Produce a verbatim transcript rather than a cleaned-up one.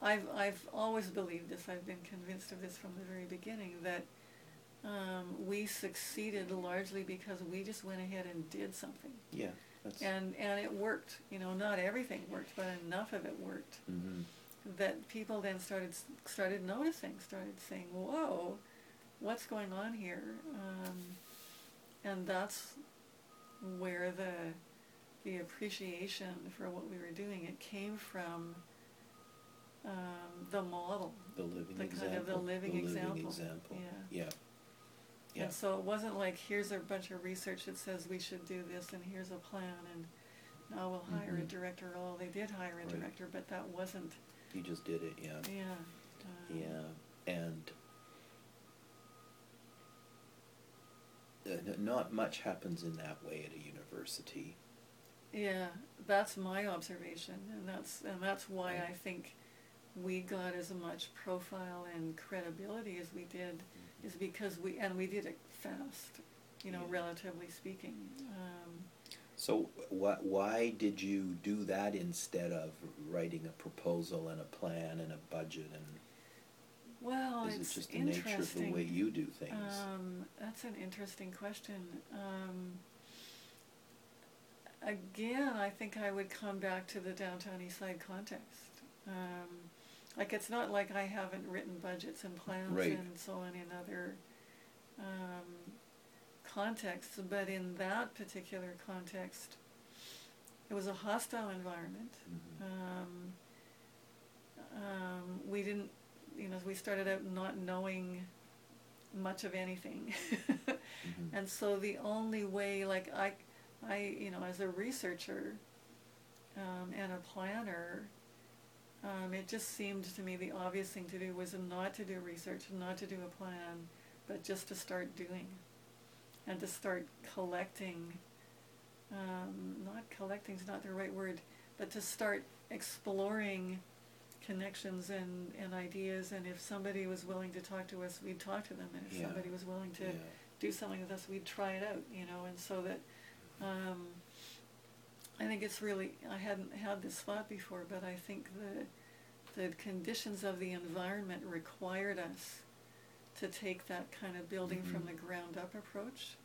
I've, I've always believed this, I've been convinced of this from the very beginning, that um, we succeeded largely because we just went ahead and did something. Yeah. That's And, and it worked. You know, not everything worked, but enough of it worked. Mm-hmm. That people then started started noticing, started saying, whoa, what's going on here? Um, and that's where the the appreciation for what we were doing, it came from um, the model, The living the example. kind of the living the example. living example. Yeah. Yeah. Yeah. And so it wasn't like, here's a bunch of research that says we should do this, and here's a plan, and now we'll hire Mm-hmm. a director. Oh, they did hire a Right. director, but that wasn't. You just did it. Yeah. Yeah. Um, Yeah. And uh, n- not much happens in that way at a university. Yeah, that's my observation, and that's and that's why I think we got as much profile and credibility as we did, Mm-hmm. is because we and we did it fast, you know, Yeah. relatively speaking. Um, So wh- why did you do that instead of writing a proposal and a plan and a budget? And well, is it it's just the interesting. nature of the way you do things? Um, that's an interesting question. Um, again, I think I would come back to the downtown east side context. Um, like, it's not like I haven't written budgets and plans Right. and so on in other um, contexts, but in that particular context, it was a hostile environment. Mhm. Um, um, we didn't, you know, we started out not knowing much of anything. Mhm. And so the only way, like, I, I, you know, as a researcher um, and a planner, um, it just seemed to me the obvious thing to do was not to do research, not to do a plan, but just to start doing, and to start collecting, um, not collecting is not the right word, but to start exploring connections and, and ideas, and if somebody was willing to talk to us, we'd talk to them, and if Yeah. somebody was willing to Yeah. do something with us, we'd try it out, you know, and so that, um, I think it's really, I hadn't had this thought before, but I think the, the conditions of the environment required us to take that kind of building Mhm. from the ground up approach.